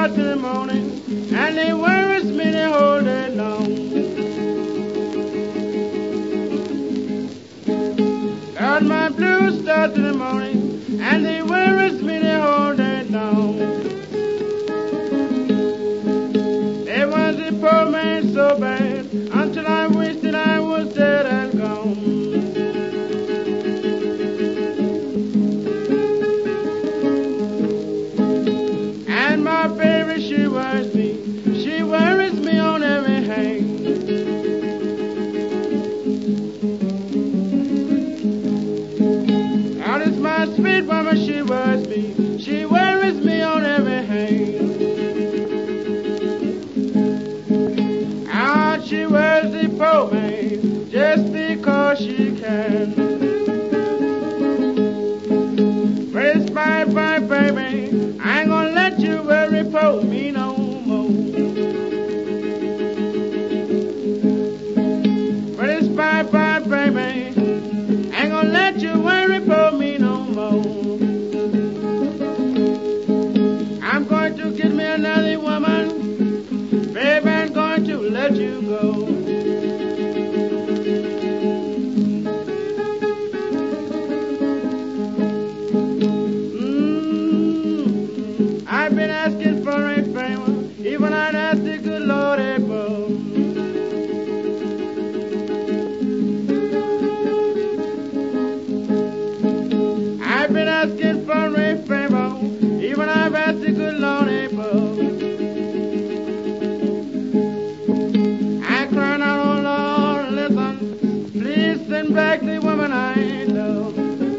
start in the morning, and they worries me the whole day long. Got my blues start in the morning, and they worries me the whole day long. It was a poor man so bad, until I wished that I was dead and gone. And my baby, she worries me on every hand. Now it's my sweet woman, she worries me on every hand. Now she worries the poor man, just because she can. But it's my baby, I ain't gonna let you worry for me no more. But it's my baby, I ain't gonna let you worry for me no more. I'm going to get me another woman, baby, I'm going to let you go. I've been asking for a favor, even I'd ask the good Lord above. I've been asking for a favor, even I've asked the good Lord above. I cried out, oh Lord, listen, please send back the woman I love.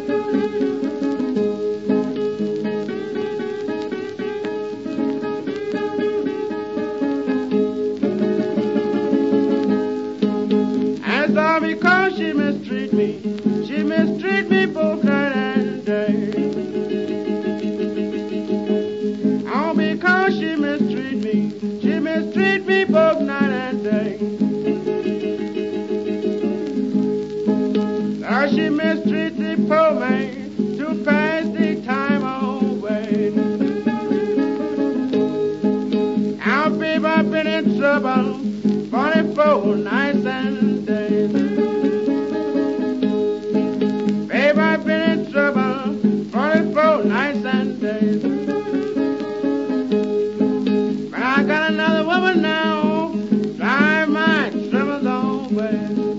That's all because she mistreat me both night and day. All because she mistreat me both night and day. Now she mistreat the poor man to pass the time away. Now babe, I've been in trouble 44 nights and days. Babe, I've been in trouble 44 nights and days. But I got another woman now, drive my troubles away.